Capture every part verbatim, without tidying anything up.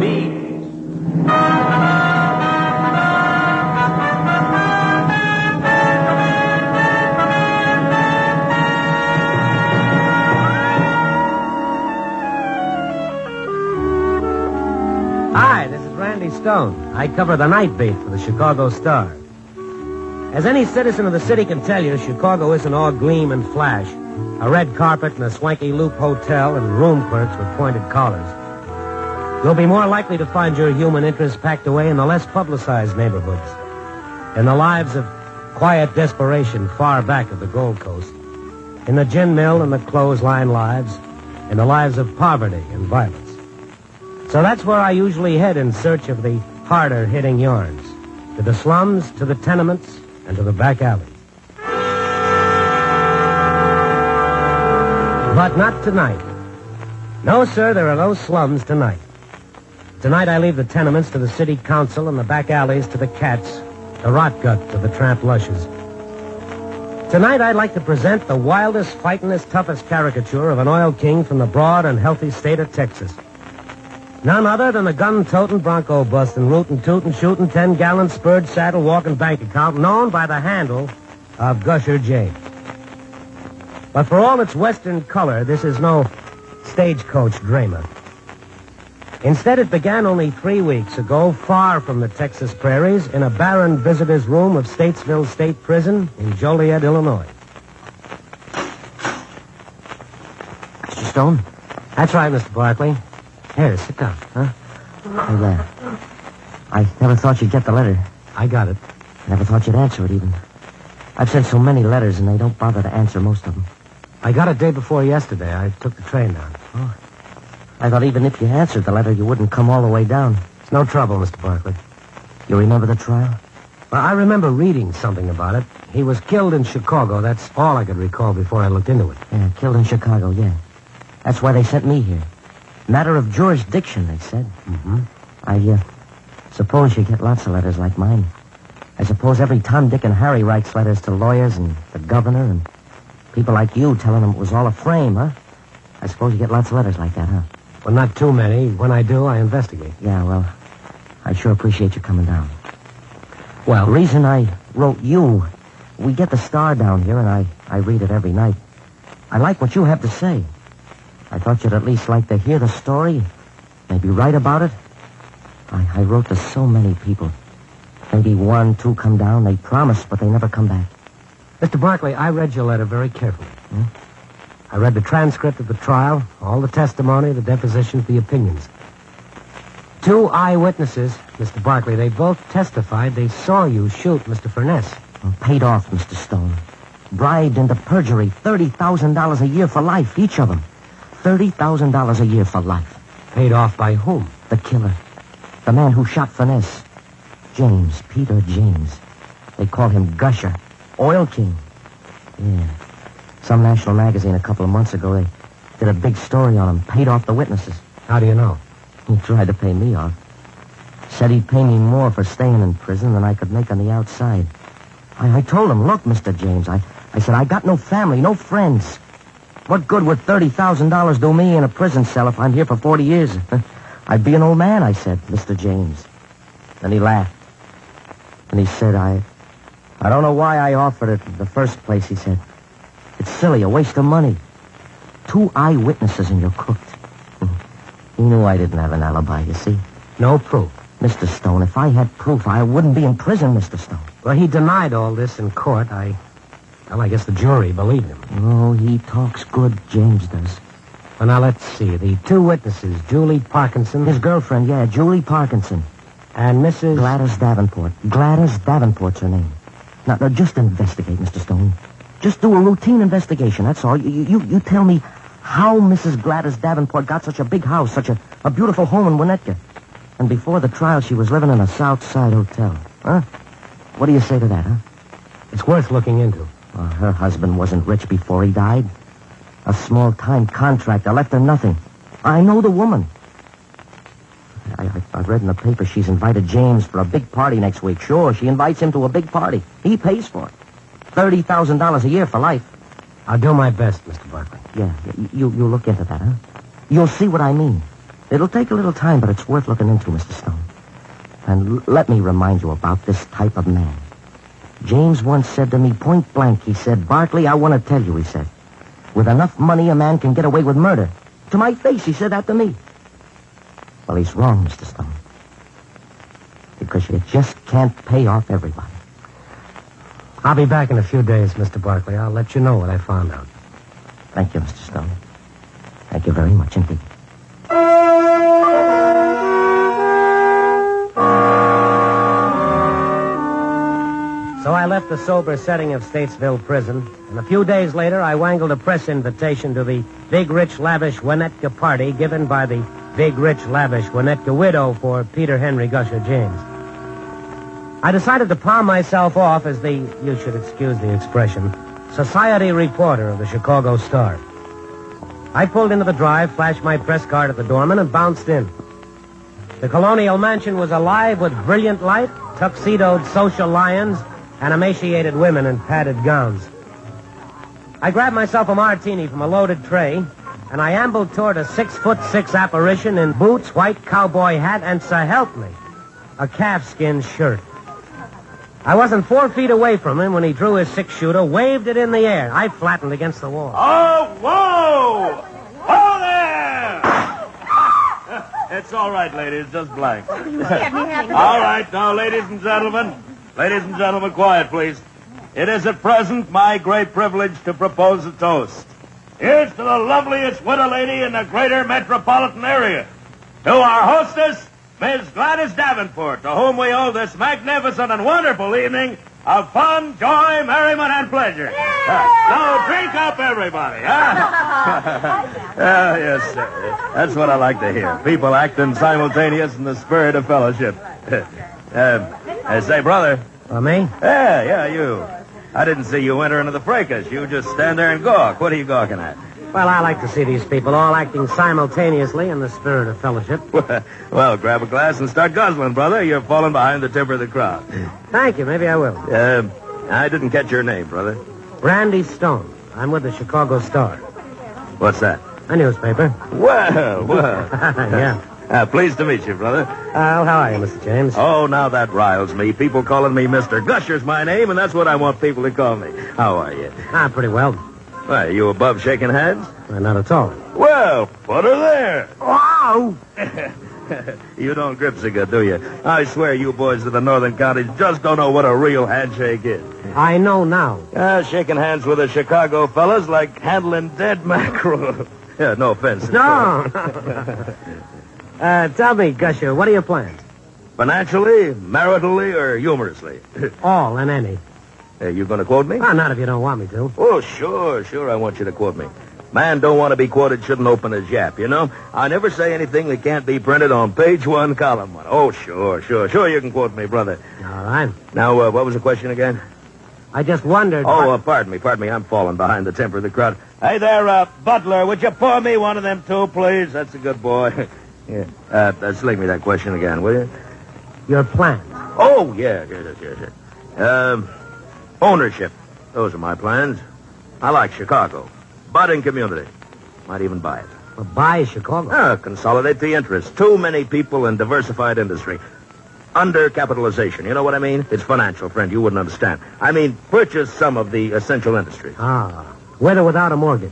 me. Hi, this is Randy Stone. I cover the night beat for the Chicago Star. As any citizen of the city can tell you, Chicago isn't all gleam and flash. A red carpet and a swanky loop hotel and room clerks with pointed collars. You'll be more likely to find your human interest packed away in the less publicized neighborhoods. In the lives of quiet desperation far back of the Gold Coast. In the gin mill and the clothesline lives. In the lives of poverty and violence. So that's where I usually head in search of the harder-hitting yarns. To the slums, to the tenements, and to the back alleys. But not tonight. No, sir, there are no slums tonight. Tonight I leave the tenements to the city council and the back alleys to the cats, the rot gut to the tramp lushes. Tonight I'd like to present the wildest, fightingest, toughest caricature of an oil king from the broad and healthy state of Texas. None other than the gun-toting, bronco-busting, rootin', tootin', shootin', ten-gallon, spurred, saddle-walking bank account known by the handle of Gusher James. But for all its western color, this is no stagecoach drama. Instead, it began only three weeks ago, far from the Texas prairies, in a barren visitor's room of Statesville State Prison in Joliet, Illinois. Mister Stone? That's right, Mister Barkley. Here, sit down, huh? I, uh, I never thought you'd get the letter. I got it. I never thought you'd answer it, even. I've sent so many letters, and they don't bother to answer most of them. I got it day before yesterday. I took the train down. Oh. I thought even if you answered the letter, you wouldn't come all the way down. It's no trouble, Mister Barkley. You remember the trial? Well, I remember reading something about it. He was killed in Chicago. That's all I could recall before I looked into it. Yeah, killed in Chicago, yeah. That's why they sent me here. Matter of jurisdiction, they said. Mm-hmm. I, uh, suppose you get lots of letters like mine. I suppose every Tom, Dick, and Harry writes letters to lawyers and the governor and people like you telling them it was all a frame, huh? I suppose you get lots of letters like that, huh? Well, not too many. When I do, I investigate. Yeah, well, I sure appreciate you coming down. Well, the reason I wrote you, we get the Star down here, and I, I read it every night. I like what you have to say. I thought you'd at least like to hear the story, maybe write about it. I, I wrote to so many people. Maybe one, two come down. They promise, but they never come back. Mister Barkley, I read your letter very carefully. Hmm? I read the transcript of the trial, all the testimony, the depositions, the opinions. Two eyewitnesses, Mister Barkley, they both testified they saw you shoot Mister Furness. Well, paid off, Mister Stone. Bribed into perjury, thirty thousand dollars a year for life, each of them. thirty thousand dollars a year for life. Paid off by whom? The killer. The man who shot Furness. James, Peter James. They call him Gusher. Oil King. Yeah. Some national magazine a couple of months ago, they did a big story on him. Paid off the witnesses. How do you know? He tried to pay me off. Said he'd pay me more for staying in prison than I could make on the outside. I, I told him, look, Mister James, I, I said, I got no family, no friends. What good would thirty thousand dollars do me in a prison cell if I'm here for forty years? I'd be an old man, I said, Mister James. Then he laughed. And he said, I... I don't know why I offered it in the first place, he said. It's silly, a waste of money. Two eyewitnesses and you're cooked. He knew I didn't have an alibi, you see. No proof. Mister Stone, if I had proof, I wouldn't be in prison, Mister Stone. Well, he denied all this in court. I... Well, I guess the jury believed him. Oh, he talks good, James does. Well, now, let's see. The two witnesses, Julie Parkinson... His girlfriend, yeah, Julie Parkinson. And Missus Gladys Davenport. Gladys Davenport's her name. Now, now, just investigate, Mister Stone. Just do a routine investigation, that's all. You, you, you tell me how Missus Gladys Davenport got such a big house, such a, a beautiful home in Winnetka. And before the trial, she was living in a South Side hotel. Huh? What do you say to that, huh? It's worth looking into. Well, her husband wasn't rich before he died. A small-time contractor left her nothing. I know the woman. I, I, I read in the paper she's invited James for a big party next week. Sure, she invites him to a big party. He pays for it. thirty thousand dollars a year for life. I'll do my best, Mister Barkley. Yeah, you, you look into that, huh? You'll see what I mean. It'll take a little time, but it's worth looking into, Mister Stone. And l- let me remind you about this type of man. James once said to me point blank, he said, Barkley, I want to tell you, he said, with enough money, a man can get away with murder. To my face, he said that to me. Well, he's wrong, Mister Stone. Because you just can't pay off everybody. I'll be back in a few days, Mister Barkley. I'll let you know what I found out. Thank you, Mister Stone. Thank you very much indeed. So I left the sober setting of Statesville Prison, and a few days later I wangled a press invitation to the Big Rich Lavish Winnetka party given by the Big Rich Lavish Winnetka widow for Peter Henry Gusher James. I decided to palm myself off as the, you should excuse the expression, society reporter of the Chicago Star. I pulled into the drive, flashed my press card at the doorman, and bounced in. The colonial mansion was alive with brilliant light, tuxedoed social lions, and emaciated women in padded gowns. I grabbed myself a martini from a loaded tray, and I ambled toward a six-foot-six apparition in boots, white cowboy hat, and, so help me, a calfskin shirt. I wasn't four feet away from him when he drew his six-shooter, waved it in the air. I flattened against the wall. Oh, whoa! Whoa there! It's all right, ladies, just blank. All right, now, ladies and gentlemen, ladies and gentlemen, quiet, please. It is at present my great privilege to propose a toast. Here's to the loveliest widow lady in the greater metropolitan area. To our hostess, Miss Gladys Davenport, to whom we owe this magnificent and wonderful evening of fun, joy, merriment, and pleasure. Uh, now, drink up, everybody, huh? uh, yes, sir. That's what I like to hear. People acting simultaneous in the spirit of fellowship. uh, uh, say, brother. For me? Yeah, yeah, you. I didn't see you enter into the fracas. You just stand there and gawk. What are you gawking at? Well, I like to see these people all acting simultaneously in the spirit of fellowship. Well, grab a glass and start guzzling, brother. You're falling behind the temper of the crowd. Thank you. Maybe I will. Uh, I didn't catch your name, brother. Randy Stone. I'm with the Chicago Star. What's that? A newspaper. Well, well. Yeah. Uh, pleased to meet you, brother. Uh, how are you, Mister James? Oh, now that riles me. People calling me Mister Gusher's my name, and that's what I want people to call me. How are you? Ah, pretty well. Why, are you above shaking hands? Uh, not at all. Well, put her there. Wow! You don't grip so good, do you? I swear you boys of the northern counties just don't know what a real handshake is. I know now. Uh, shaking hands with the Chicago fellas like handling dead mackerel. Yeah, no offense. No. uh, tell me, Gusher, what are your plans? Financially, maritally, or humorously? All and any. Are you going to quote me? Oh, not if you don't want me to. Oh, sure, sure, I want you to quote me. Man don't want to be quoted shouldn't open his yap, you know? I never say anything that can't be printed on page one, column one. Oh, sure, sure, sure you can quote me, brother. All right. Now, uh, what was the question again? I just wondered... Oh, what... uh, pardon me, pardon me. I'm falling behind the temper of the crowd. Hey there, uh, Butler, would you pour me one of them too, please? That's a good boy. Yeah. Uh, uh, sling me that question again, will you? Your plans. Oh, yeah, yes, yes, yes. Um, ownership. Those are my plans. I like Chicago. Budding community. Might even buy it. Well, buy Chicago. Ah, consolidate the interests. Too many people in diversified industry. Undercapitalization. You know what I mean? It's financial, friend. You wouldn't understand. I mean, purchase some of the essential industries. Ah, with or without a mortgage.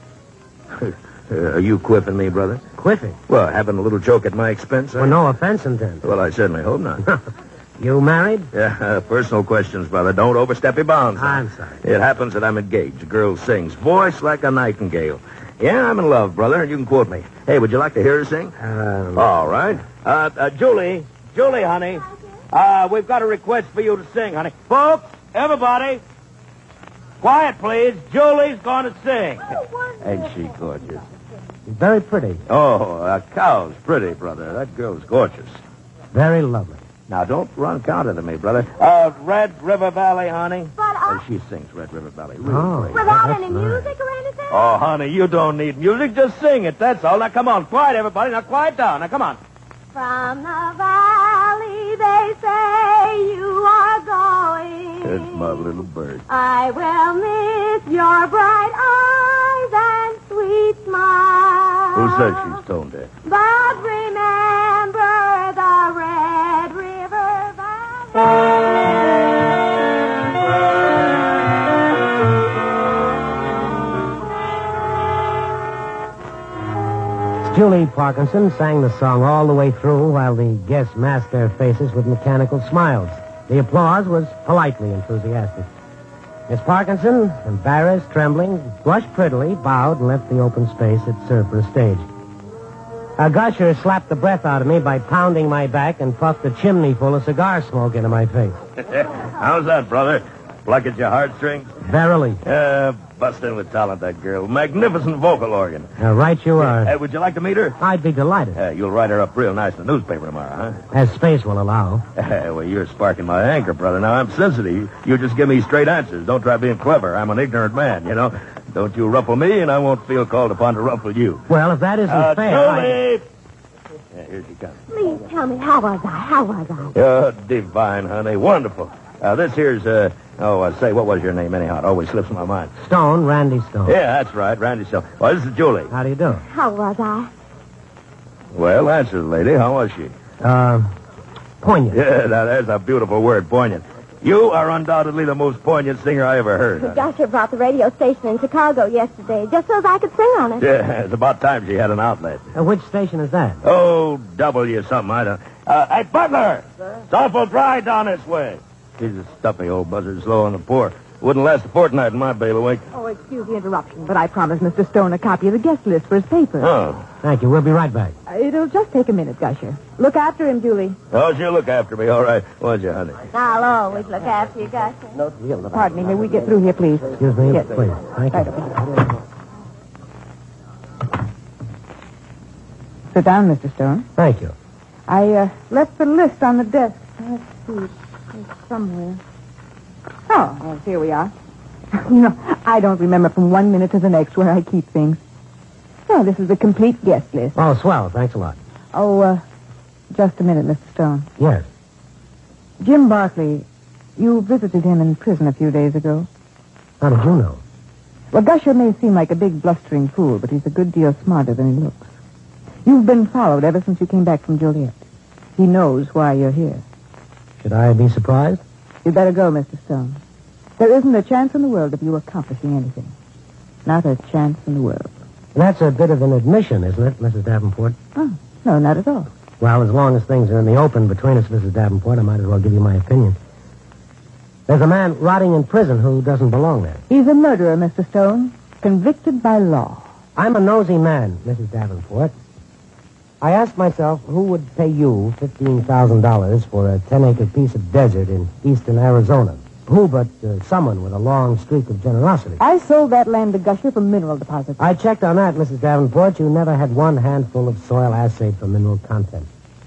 uh, are you quiffing me, brother? Quiffing? Well, having a little joke at my expense? Well, no offense intended. Well, I certainly hope not. You married? Yeah, uh, personal questions, brother. Don't overstep your bounds. I'm sorry. It happens that I'm engaged. A girl sings. Voice like a nightingale. Yeah, I'm in love, brother, and you can quote me. Hey, would you like to hear her sing? Um, All right. Uh, uh, Julie. Julie, honey. Uh, we've got a request for you to sing, honey. Folks, everybody. Quiet, please. Julie's going to sing. Ain't she gorgeous? very pretty. Oh, a cow's pretty, brother. That girl's gorgeous. Very lovely. Now, don't run counter to me, brother. Uh, Red River Valley, honey. But, uh... And she sings Red River Valley. Really Oh. great. Without That's any nice. music or anything? Oh, honey, you don't need music. Just sing it, that's all. Now, come on. Quiet, everybody. Now, quiet down. Now, come on. From the valley, they say you are going. That's my little bird. I will miss your bright eyes and sweet smile. Who says she's tone deaf? But Julie Parkinson sang the song all the way through while the guests masked their faces with mechanical smiles. The applause was politely enthusiastic. Miss Parkinson, embarrassed, trembling, blushed prettily, bowed, and left the open space that served for a stage. A gusher slapped the breath out of me by pounding my back and puffed a chimney full of cigar smoke into my face. How's that, brother? Pluck at your heartstrings? Verily. Uh, busting with talent, that girl. Magnificent vocal organ. Uh, right you are. Hey, would you like to meet her? I'd be delighted. Uh, you'll write her up real nice in the newspaper tomorrow, huh? As space will allow. Uh, well, you're sparking my anchor, brother. Now, I'm sensitive. You just give me straight answers. Don't try being clever. I'm an ignorant man, you know. Don't you ruffle me, and I won't feel called upon to ruffle you. Well, if that isn't uh, fair, Julie! I... Yeah, here she comes. Please tell me, how was I? How was I? Oh, divine, honey. Wonderful. Uh, this here's, uh, oh, I say, what was your name, anyhow? It always slips my mind. Stone, Randy Stone. Yeah, that's right, Randy Stone. Well, this is Julie. How do you do? How was I? Well, answer the lady. How was she? Uh, poignant. Yeah, now, there's a beautiful word, poignant. You are undoubtedly the most poignant singer I ever heard. The gusher brought the radio station in Chicago yesterday, just so as I could sing on it. Yeah, it's about time she had an outlet. Uh, which station is that? Oh, W something, I don't... Uh, hey, Butler! Sir? It's awful dry down this way. He's a stuffy old buzzard, slow on the pour. Wouldn't last a fortnight in my bailiwick. Oh, excuse the interruption, but I promised Mister Stone a copy of the guest list for his paper. Oh. Thank you. We'll be right back. Uh, it'll just take a minute, Gusher. Look after him, Julie. Oh, she'll look after me, all right. Won't you, honey? I'll always look after you, Gusher. Pardon me, may we get through here, please? Excuse me, Yes. please. Thank you. Right over. Sit down, Mister Stone. Thank you. I uh, left the list on the desk. Let's see. It's somewhere. Oh, well, here we are. You know, I don't remember from one minute to the next where I keep things. So this is the complete guest list. Oh, swell. Thanks a lot. Oh, uh, just a minute, Mister Stone. Yes. Jim Barkley, you visited him in prison a few days ago. How did you know? Well, Gusher may seem like a big blustering fool, but he's a good deal smarter than he looks. You've been followed ever since you came back from Joliet. He knows why you're here. Should I be surprised? You'd better go, Mister Stone. There isn't a chance in the world of you accomplishing anything. Not a chance in the world. That's a bit of an admission, isn't it, Missus Davenport? Oh, no, not at all. Well, as long as things are in the open between us, Missus Davenport, I might as well give you my opinion. There's a man rotting in prison who doesn't belong there. He's a murderer, Mister Stone, convicted by law. I'm a nosy man, Missus Davenport. I asked myself who would pay you fifteen thousand dollars for a ten-acre piece of desert in eastern Arizona. Who but uh, someone with a long streak of generosity. I sold that land to Gusher for mineral deposits. I checked on that, Missus Davenport. You never had one handful of soil assayed for mineral content.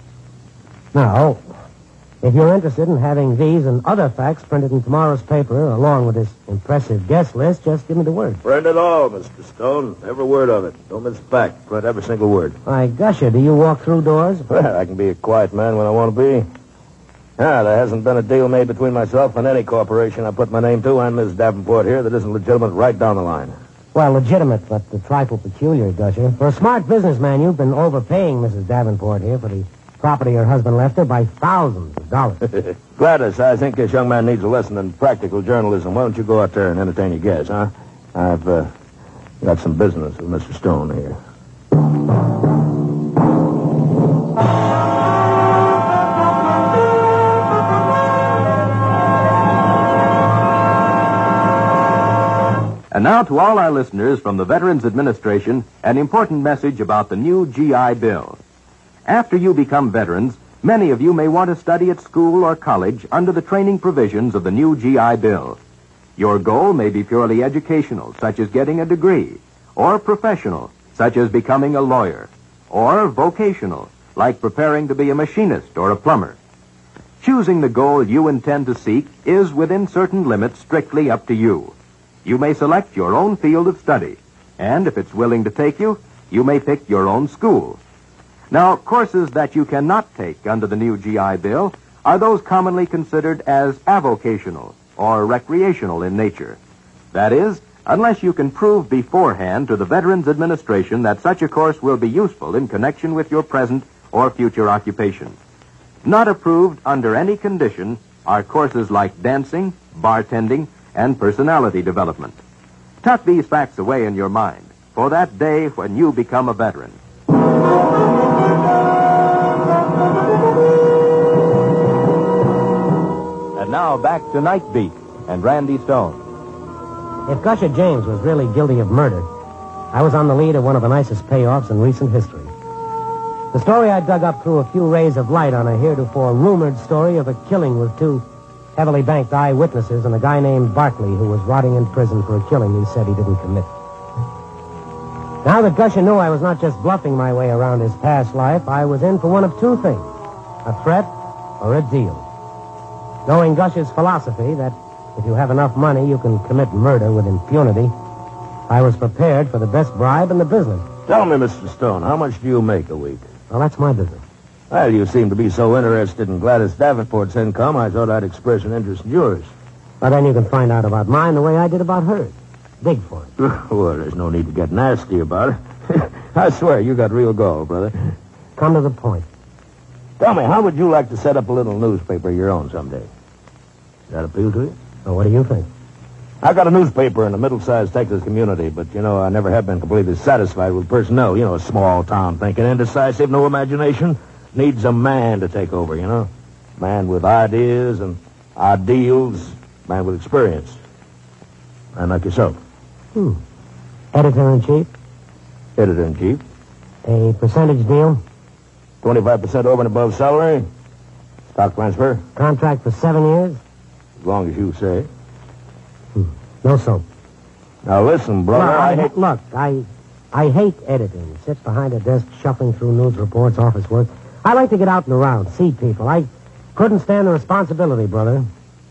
Now, if you're interested in having these and other facts printed in tomorrow's paper, along with this impressive guest list, just give me the word. Print it all, Mister Stone. Every word of it. Don't miss a fact. Print every single word. Why, Gusher, do you walk through doors? Well, I can be a quiet man when I want to be. Ah, there hasn't been a deal made between myself and any corporation I put my name to and Miss Davenport here that isn't legitimate right down the line. Well, legitimate, but a trifle peculiar, Gusher. For a smart businessman, you've been overpaying Missus Davenport here for the property her husband left her by thousands of dollars. Gladys, I think this young man needs a lesson in practical journalism. Why don't you go out there and entertain your guests, huh? I've uh, got some business with Mister Stone here. And now to all our listeners from the Veterans Administration, an important message about the new G I Bill. After you become veterans, many of you may want to study at school or college under the training provisions of the new G I Bill. Your goal may be purely educational, such as getting a degree, or professional, such as becoming a lawyer, or vocational, like preparing to be a machinist or a plumber. Choosing the goal you intend to seek is, within certain limits, strictly up to you. You may select your own field of study, and if it's willing to take you, you may pick your own school. Now, courses that you cannot take under the new G I Bill are those commonly considered as avocational or recreational in nature. That is, unless you can prove beforehand to the Veterans Administration that such a course will be useful in connection with your present or future occupation. Not approved under any condition are courses like dancing, bartending, and personality development. Tuck these facts away in your mind for that day when you become a veteran. And now back to Night Beat and Randy Stone. If Gusher James was really guilty of murder, I was on the lead of one of the nicest payoffs in recent history. The story I dug up threw a few rays of light on a heretofore rumored story of a killing with two heavily banked eyewitnesses and a guy named Barkley who was rotting in prison for a killing he said he didn't commit. Now that Gusher knew I was not just bluffing my way around his past life, I was in for one of two things, a threat or a deal. Knowing Gusher's philosophy that if you have enough money, you can commit murder with impunity, I was prepared for the best bribe in the business. Tell me, Mister Stone, how much do you make a week? Well, that's my business. Well, you seem to be so interested in Gladys Davenport's income, I thought I'd express an interest in yours. Well, then you can find out about mine the way I did about hers. Dig for it. Well, there's no need to get nasty about it. I swear, you got real gall, brother. Come to the point. Tell me, how would you like to set up a little newspaper of your own someday? Does that appeal to you? Well, what do you think? I've got a newspaper in a middle-sized Texas community, but, you know, I never have been completely satisfied with personnel. You know, a small town thinking, indecisive, no imagination. Needs a man to take over, you know. Man with ideas and ideals. Man with experience. Man like yourself. Hmm. Editor-in-chief? Editor-in-chief. A percentage deal? twenty-five percent over and above salary. Stock transfer. Contract for seven years? As long as you say. Hmm. No soap. Now, listen, brother, Look, I I, hate... look, I, I hate editing. Sit behind a desk shuffling through news reports, office work. I like to get out and around, see people. I couldn't stand the responsibility, brother.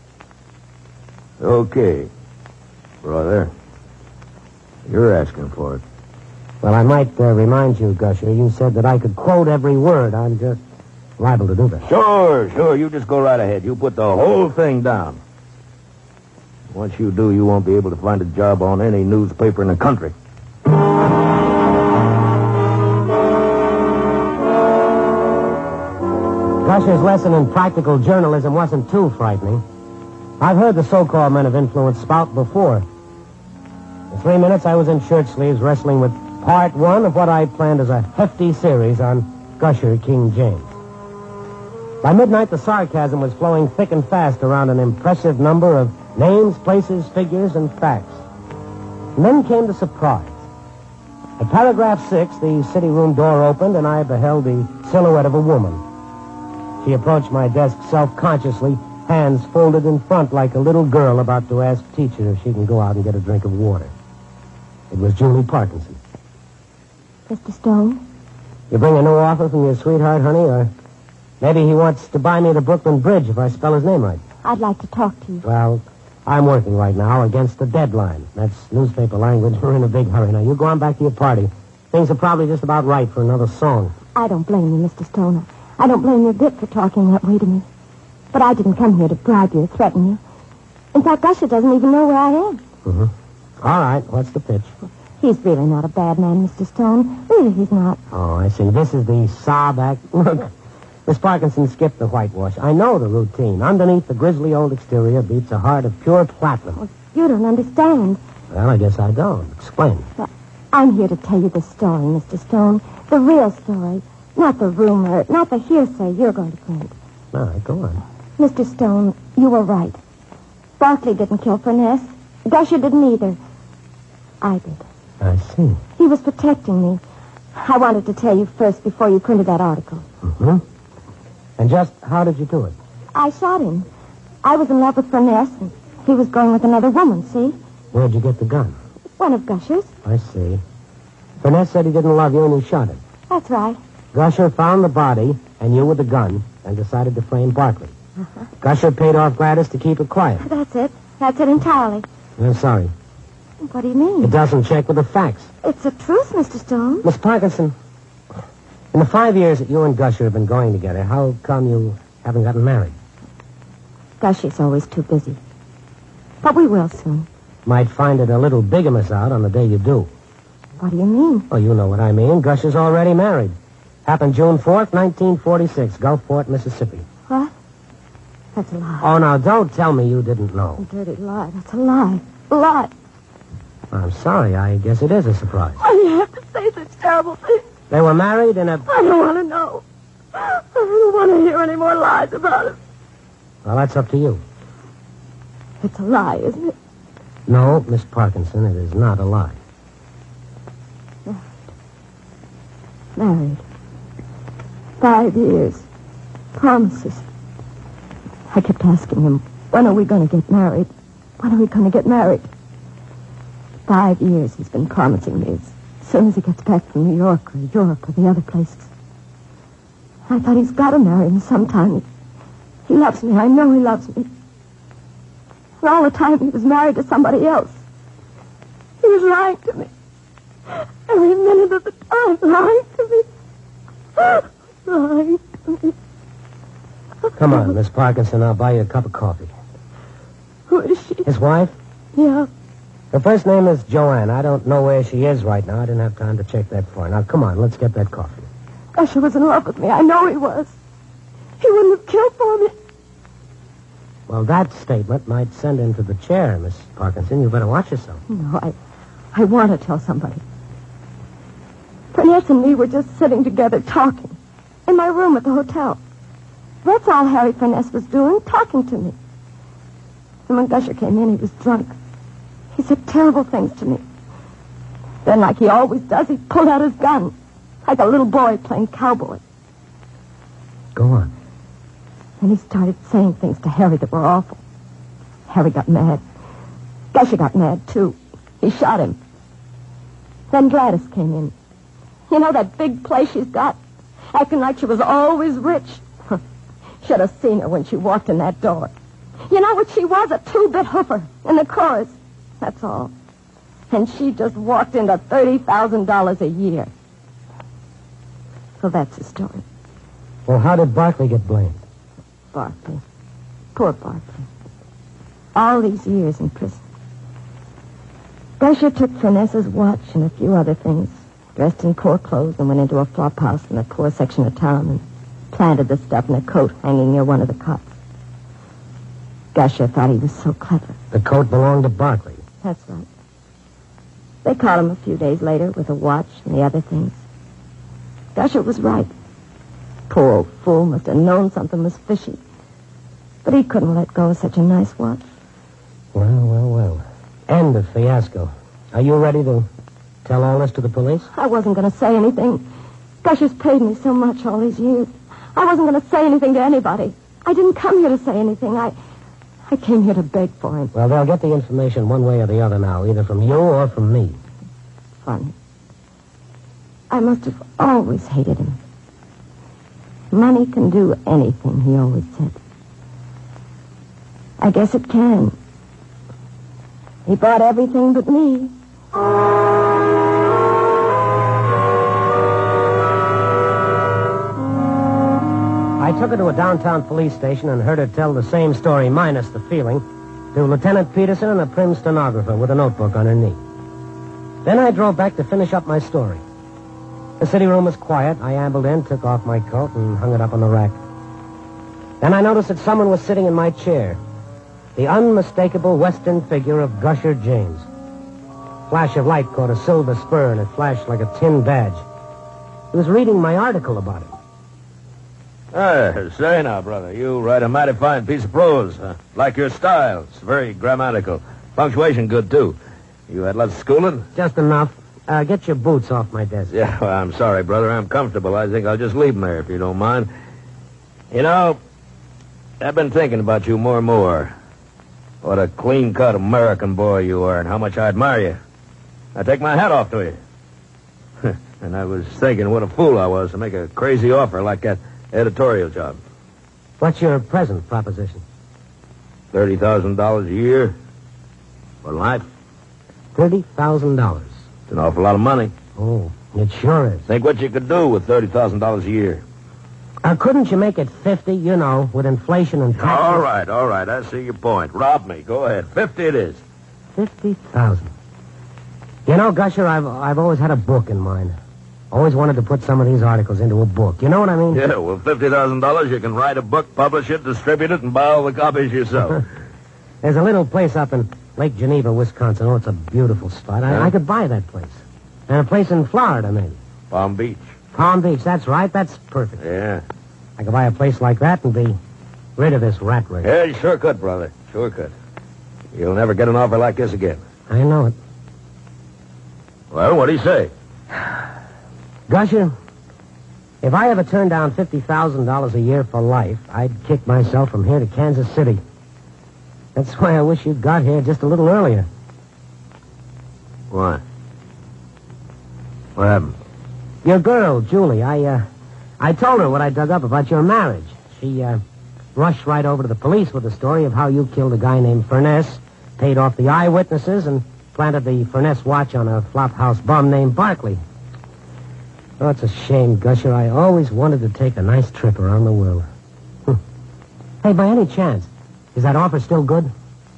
Okay, brother. You're asking for it. Well, I might uh, remind you, Gusher, you said that I could quote every word. I'm just liable to do that. Sure, sure. You just go right ahead. You put the whole thing down. Once you do, you won't be able to find a job on any newspaper in the country. Gusher's lesson in practical journalism wasn't too frightening. I've heard the so-called men of influence spout before. In three minutes, I was in shirt sleeves wrestling with part one of what I planned as a hefty series on Gusher King James. By midnight, the sarcasm was flowing thick and fast around an impressive number of names, places, figures, and facts. And then came the surprise. At paragraph six, the city room door opened, and I beheld the silhouette of a woman. She approached my desk self-consciously, hands folded in front like a little girl about to ask teacher if she can go out and get a drink of water. It was Julie Parkinson. Mister Stone? You bring a new offer from your sweetheart, honey, or maybe he wants to buy me the Brooklyn Bridge if I spell his name right. I'd like to talk to you. Well, I'm working right now against the deadline. That's newspaper language. We're in a big hurry. Now, you go on back to your party. Things are probably just about right for another song. I don't blame you, Mister Stone. I don't blame you a bit for talking that way to me. But I didn't come here to bribe you or threaten you. In fact, Gusher doesn't even know where I am. Mm-hmm. All right, what's the pitch? He's really not a bad man, Mister Stone. Really, he's not. Oh, I see. This is the sob act. Look, Miss Parkinson skipped the whitewash. I know the routine. Underneath the grisly old exterior beats a heart of pure platinum. Well, you don't understand. Well, I guess I don't. Explain. Well, I'm here to tell you the story, Mister Stone. The real story. Not the rumor, not the hearsay you're going to print. All right, go on. Mister Stone, you were right. Barkley didn't kill Furness. Gusher didn't either. I did. I see. He was protecting me. I wanted to tell you first before you printed that article. Mm-hmm. And just how did you do it? I shot him. I was in love with Furness, and he was going with another woman, see? Where'd you get the gun? One of Gusher's. I see. Furness said he didn't love you and you shot him. That's right. Gusher found the body and you with the gun and decided to frame Barkley. Uh-huh. Gusher paid off Gladys to keep it quiet. That's it. That's it entirely. I'm sorry. What do you mean? It doesn't check with the facts. It's the truth, Mister Stone. Miss Parkinson, in the five years that you and Gusher have been going together, how come you haven't gotten married? Gusher's always too busy. But we will soon. Might find it a little bigamous out on the day you do. What do you mean? Oh, you know what I mean. Gusher's already married. Happened June fourth, nineteen forty-six, Gulfport, Mississippi. What? That's a lie. Oh, now, don't tell me you didn't know. A dirty lie. That's a lie. A lie. I'm sorry. I guess it is a surprise. Why do you have to say such terrible things? They were married in a... I don't want to know. I don't want to hear any more lies about it. Well, that's up to you. It's a lie, isn't it? No, Miss Parkinson, it is not a lie. Married. Five years. Promises. I kept asking him, when are we going to get married? When are we going to get married? Five years he's been promising me as soon as he gets back from New York or Europe or the other places. I thought he's got to marry me sometime. He loves me. I know he loves me. And all the time he was married to somebody else. He was lying to me. Every minute of the time, lying to me. Lying to me. Come on, Miss Parkinson. I'll buy you a cup of coffee. Who is she? His wife? Yeah. Her first name is Joanne. I don't know where she is right now. I didn't have time to check that far. Now, come on. Let's get that coffee. Gusher was in love with me. I know he was. He wouldn't have killed for me. Well, that statement might send him to the chair, Miss Parkinson. You better watch yourself. No, I, I want to tell somebody. Furness and me were just sitting together talking in my room at the hotel. That's all Harry Furness was doing, talking to me. And when Gusher came in, he was drunk. He said terrible things to me. Then, like he always does, he pulled out his gun, like a little boy playing cowboy. Go on. And he started saying things to Harry that were awful. Harry got mad. Gusher got mad, too. He shot him. Then Gladys came in. You know that big place she's got? Acting like she was always rich. Should have seen her when she walked in that door. You know what she was? A two-bit hoofer in the chorus. That's all. And she just walked into thirty thousand dollars a year. So that's the story. Well, how did Barkley get blamed? Barkley. Poor Barkley. All these years in prison. Gusher took Furness's watch and a few other things, dressed in poor clothes, and went into a flop house in a poor section of town and planted the stuff in a coat hanging near one of the cots. Gusher thought he was so clever. The coat belonged to Barkley. That's right. They caught him a few days later with a watch and the other things. Gusher was right. Poor old fool must have known something was fishy. But he couldn't let go of such a nice watch. Well, well, well. End of fiasco. Are you ready to tell all this to the police? I wasn't going to say anything. Gusher's paid me so much all these years. I wasn't going to say anything to anybody. I didn't come here to say anything. I I came here to beg for him. Well, they'll get the information one way or the other now, either from you or from me. Funny. I must have always hated him. Money can do anything, he always said. I guess it can. He bought everything but me. I took her to a downtown police station and heard her tell the same story, minus the feeling, to Lieutenant Peterson and a prim stenographer with a notebook on her knee. Then I drove back to finish up my story. The city room was quiet. I ambled in, took off my coat, and hung it up on the rack. Then I noticed that someone was sitting in my chair. The unmistakable Western figure of Gusher James. Flash of light caught a silver spur, and it flashed like a tin badge. He was reading my article about him. Uh, say now, brother, you write a mighty fine piece of prose. Uh, like your style. It's very grammatical. Punctuation good, too. You had lots of schooling? Just enough. Uh, get your boots off my desk. Yeah, well, I'm sorry, brother. I'm comfortable. I think I'll just leave them there, if you don't mind. You know, I've been thinking about you more and more. What a clean-cut American boy you are, and how much I admire you. I take my hat off to you. And I was thinking what a fool I was to make a crazy offer like that editorial job. What's your present proposition? thirty thousand dollars a year. For life. thirty thousand dollars. It's an awful lot of money. Oh, it sure is. Think what you could do with thirty thousand dollars a year. Uh, couldn't you make it fifty, you know, with inflation and taxes? All right, all right. I see your point. Rob me. Go ahead. fifty it is. fifty thousand. You know, Gusher, I've, I've always had a book in mind. Always wanted to put some of these articles into a book. You know what I mean? Yeah, well, fifty thousand dollars, you can write a book, publish it, distribute it, and buy all the copies yourself. There's a little place up in Lake Geneva, Wisconsin. Oh, it's a beautiful spot. I, Yeah? I could buy that place. And a place in Florida, maybe. Palm Beach. Palm Beach, that's right. That's perfect. Yeah. I could buy a place like that and be rid of this rat race. Yeah, you sure could, brother. Sure could. You'll never get an offer like this again. I know it. Well, what do you say? Gusher, if I ever turned down fifty thousand dollars a year for life, I'd kick myself from here to Kansas City. That's why I wish you got here just a little earlier. Why? What happened? Your girl, Julie, I, uh, I told her what I dug up about your marriage. She, uh, rushed right over to the police with the story of how you killed a guy named Furness, paid off the eyewitnesses, and planted the Furness watch on a flophouse bum named Barkley. Oh, it's a shame, Gusher. I always wanted to take a nice trip around the world. Hm. Hey, by any chance, is that offer still good?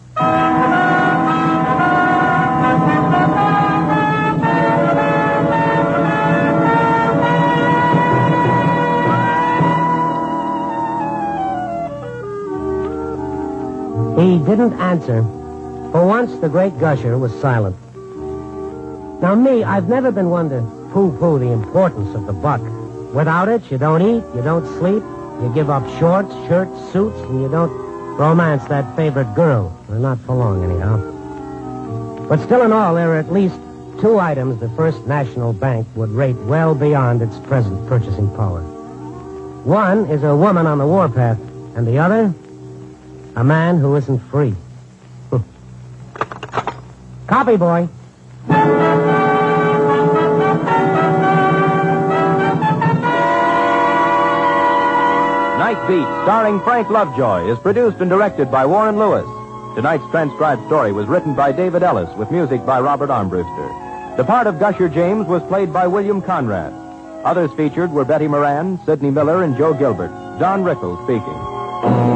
He didn't answer. For once, the great Gusher was silent. Now, me, I've never been one to pooh-pooh the importance of the buck. Without it, you don't eat, you don't sleep, you give up shorts, shirts, suits, and you don't romance that favorite girl. Or not for long, anyhow. But still in all, there are at least two items the First National Bank would rate well beyond its present purchasing power. One is a woman on the warpath, and the other, a man who isn't free. Copy, boy. Night Beat, starring Frank Lovejoy, is produced and directed by Warren Lewis. Tonight's transcribed story was written by David Ellis with music by Robert Armbruster. The part of Gusher James was played by William Conrad. Others featured were Betty Moran, Sidney Miller, and Joe Gilbert. John Rickles speaking.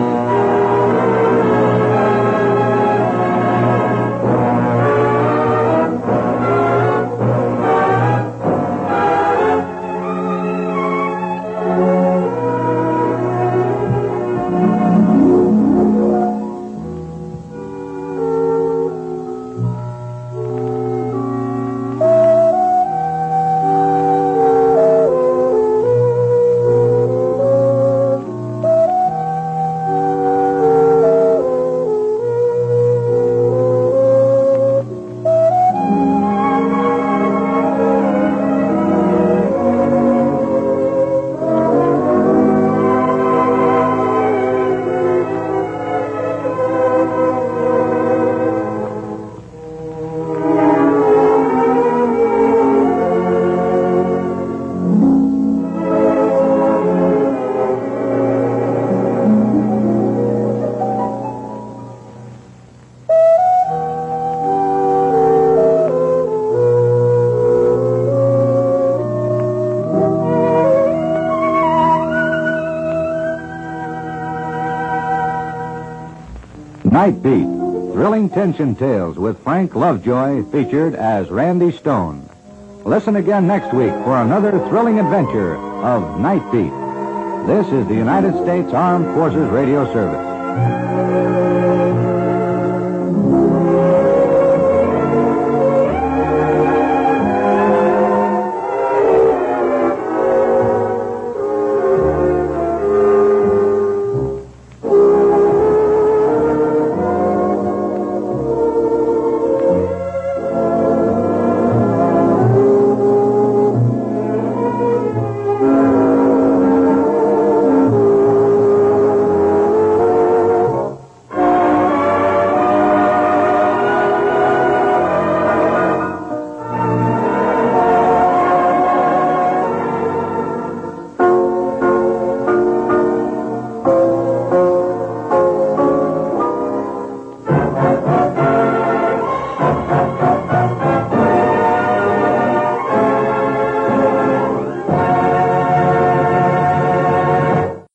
Night Beat, thrilling tension tales with Frank Lovejoy featured as Randy Stone. Listen again next week for another thrilling adventure of Night Beat. This is the United States Armed Forces Radio Service.